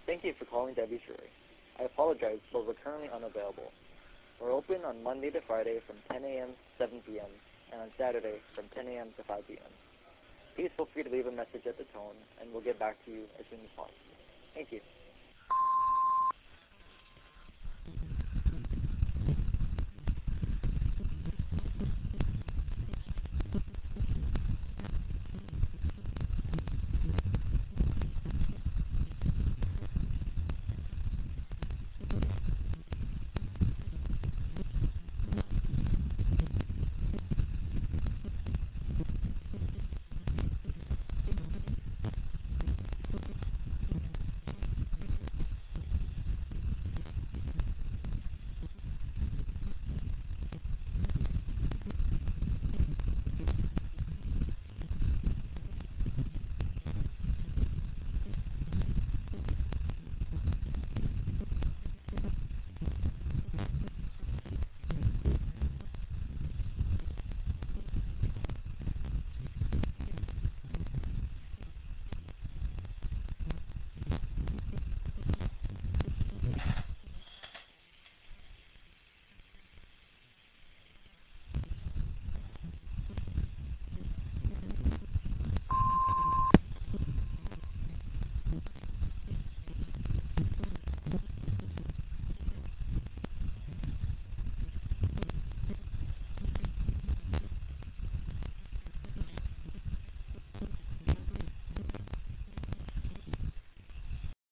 Thank you for calling Debbie's Brewery. I apologize, but we're currently unavailable. We're open on Monday to Friday from 10 a.m. to 7 p.m. and on Saturday from 10 a.m. to 5 p.m. Please feel free to leave a message at the tone, and we'll get back to you as soon as possible. Thank you.